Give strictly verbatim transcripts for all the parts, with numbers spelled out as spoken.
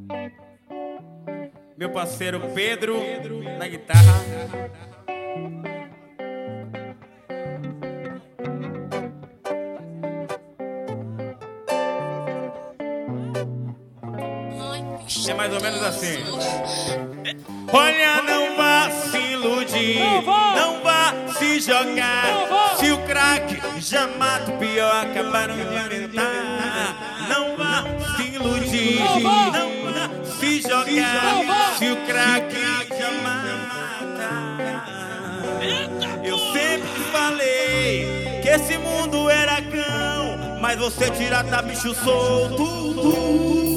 Meu parceiro Pedro na guitarra. É mais ou menos assim. Olha, não vá se iludir, não vá, não vá se jogar. Vá. Se o crack já mata, o pior acabaram de inventar. Não vá se iludir, não vá, não vá se jogar. Vá. Se o crack já mata. Eu sempre falei que esse mundo era cão, mas você tira tá bicho solto.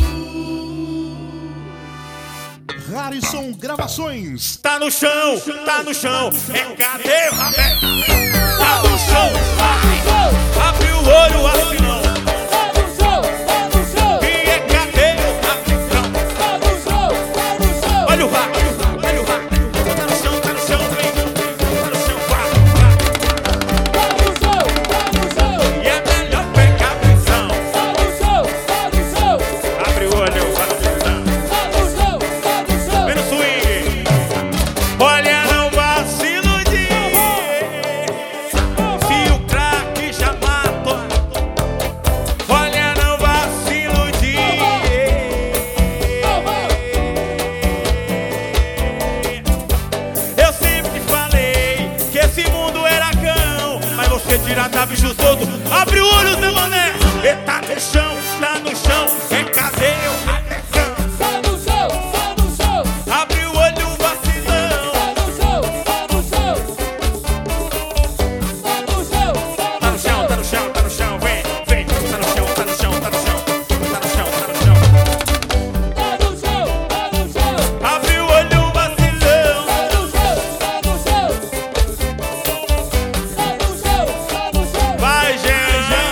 Harrison Gravações. Tá no chão, tá no chão. É cadê o rapé? Tá no chão, vai. Abre o olho, assim não. Tá no chão, tá no chão. E é cadê o rapé? Tá no chão, tá no chão. Olha o rato, olha o rato. Tá no chão, tá no chão, vem. Tá no chão, vai. Tá no chão, tá no chão. E é melhor pegar a prisão. Tá no chão, tá no chão. Abre o olho, vai. Olha, não vá se iludir. Se o crack já matou. Olha, não vá se iludir. Eu sempre falei que esse mundo era cão, mas você tira da bicho solto. Abre o olho, Zé Mané. E tá no chão, tá no chão. É cadê o atenção? Tá no chão, tá no chão. Abre o olho, vacilão. Tá no chão, tá no chão. Tá no chão, Tá no chão, tá no chão, tá no chão, vem, vem. Tá no chão, tá no chão, tá no chão. Tá no chão, tá no chão. tá no chão, tá no chão. Abre o olho, vacilão. Tá no chão, tá no chão. Tá no chão, tá no chão. Vai, gente.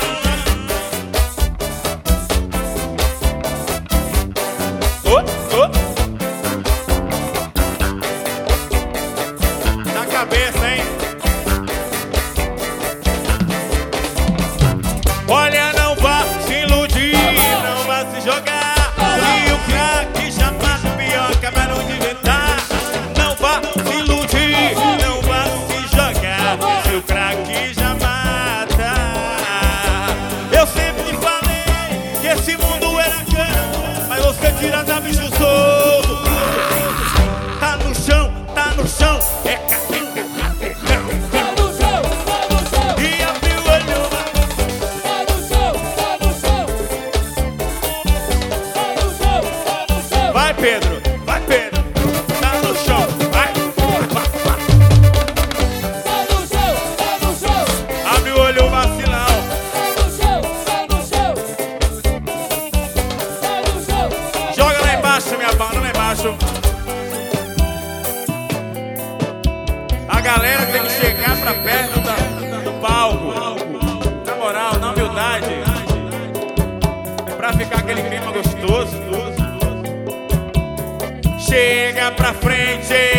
Oh, oh. Na cabeça, hein? Olha, não vá se iludir, não vá se jogar. Se o crack já mata, o pior acabaram de inventar. Não vá se iludir, não vá se jogar. Se o crack já mata. Eu sempre falei que esse mundo era cão, mas você tira da bicho solto. Tá no chão, tá no chão. É cadê o rapetão? Tá no chão, tá no chão. E abre o olho. Tá no chão, tá no chão. Tá no chão, tá no chão. Vai, Pedro, vai, Pedro. Tá no chão, vai. Tá no chão, tá no chão. Abre o olho, vacilão. Tá no chão, tá no chão. Tá no chão. Joga lá embaixo, minha banda, lá embaixo. A galera tem que chegar pra perto da, do palco. Na moral, na humildade. Pra ficar aquele clima gostoso. Chega pra frente.